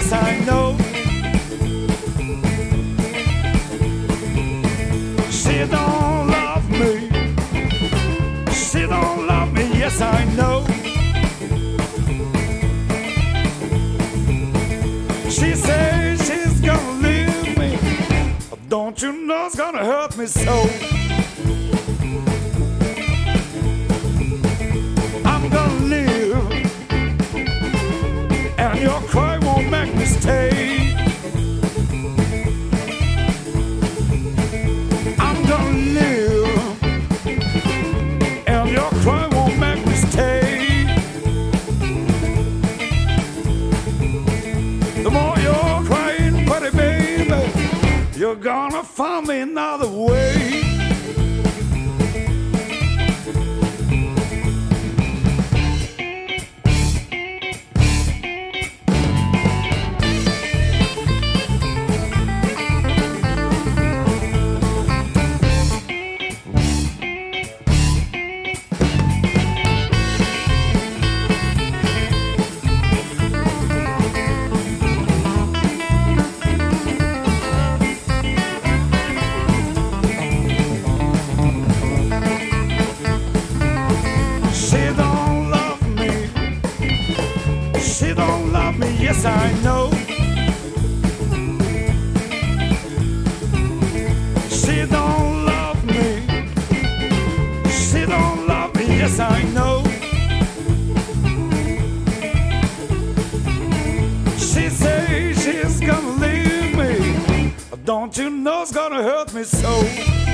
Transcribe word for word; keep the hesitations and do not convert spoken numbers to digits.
yes I know. She don't love me, she don't love me, yes I know. She says she's gonna leave me, don't you know it's gonna hurt me so. I'm gonna live, and your cry won't make me stay. I'm gonna live, and your cry won't make me stay. The more you're crying, pretty baby, you're gonna find me another way. Yes, I know. She don't love me, she don't love me, yes, I know. She says she's gonna leave me, don't you know it's gonna hurt me so.